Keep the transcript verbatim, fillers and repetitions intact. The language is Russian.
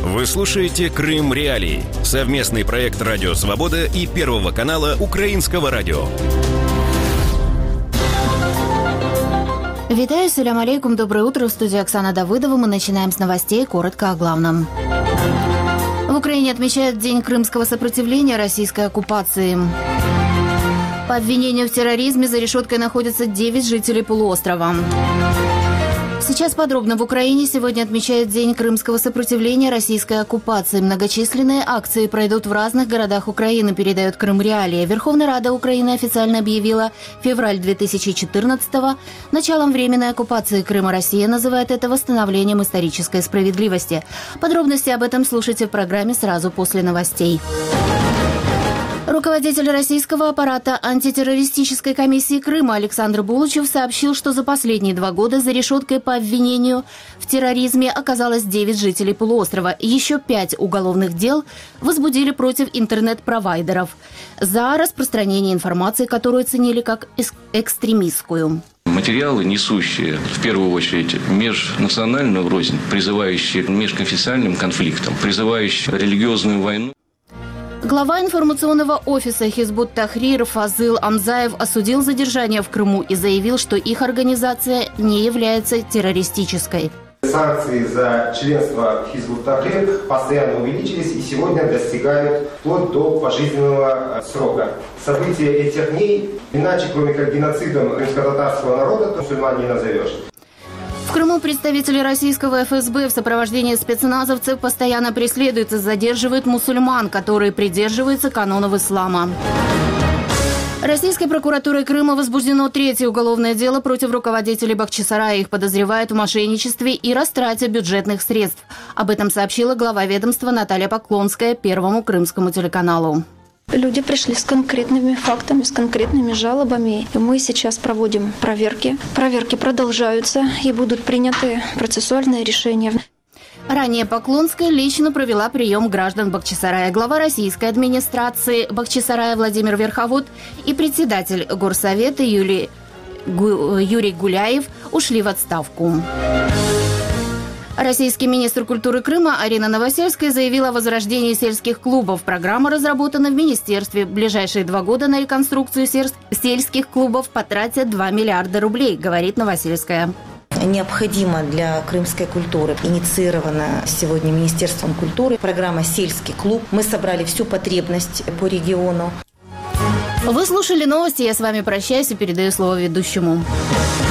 Вы слушаете «Крым Реалии» – совместный проект «Радио Свобода» и Первого канала Украинского радио. Витаю, салям алейкум, доброе утро. В студии Оксана Давыдова. Мы начинаем с новостей, коротко о главном. В Украине отмечают День крымского сопротивления российской оккупации. По обвинению в терроризме за решеткой находятся девять жителей полуострова. Сейчас подробно. В Украине сегодня отмечают День крымского сопротивления российской оккупации. Многочисленные акции пройдут в разных городах Украины, передает Крым Реалии. Верховная Рада Украины официально объявила февраль две тысячи четырнадцатого началом временной оккупации Крыма. Россия называет это восстановлением исторической справедливости. Подробности об этом слушайте в программе сразу после новостей. Руководитель российского аппарата антитеррористической комиссии Крыма Александр Булычев сообщил, что за последние два года за решеткой по обвинению в терроризме оказалось девять жителей полуострова. Еще пять уголовных дел возбудили против интернет-провайдеров за распространение информации, которую оценили как экстремистскую. Материалы, несущие в первую очередь межнациональную рознь, призывающие к межконфессиональным конфликтам, призывающие религиозную войну. Глава информационного офиса Хизбут Тахрир Фазыл Амзаев осудил задержание в Крыму и заявил, что их организация не является террористической. Санкции за членство в Хизбут Тахрир постоянно увеличились и сегодня достигают вплоть до пожизненного срока. События этих дней иначе, кроме как геноцидом крымско-татарского народа, то мусульман не назовешь. В Крыму представители российского эф эс бэ в сопровождении спецназовцев постоянно преследуют и задерживают мусульман, которые придерживаются канонов ислама. Российской прокуратурой Крыма возбуждено третье уголовное дело против руководителей Бахчисарая. Их подозревают в мошенничестве и растрате бюджетных средств. Об этом сообщила глава ведомства Наталья Поклонская Первому крымскому телеканалу. Люди пришли с конкретными фактами, с конкретными жалобами. И мы сейчас проводим проверки. Проверки продолжаются и будут приняты процессуальные решения. Ранее Поклонская лично провела прием граждан Бахчисарая. Глава российской администрации Бахчисарая Владимир Верховод и председатель горсовета Юрий, Гу, Юрий Гуляев ушли в отставку. Российский министр культуры Крыма Арина Новосельская заявила о возрождении сельских клубов. Программа разработана в министерстве. В ближайшие два года на реконструкцию сельских клубов потратят два миллиарда рублей, говорит Новосельская. Необходимо для крымской культуры, инициирована сегодня Министерством культуры, программа «Сельский клуб». Мы собрали всю потребность по региону. Вы слушали новости, я с вами прощаюсь и передаю слово ведущему.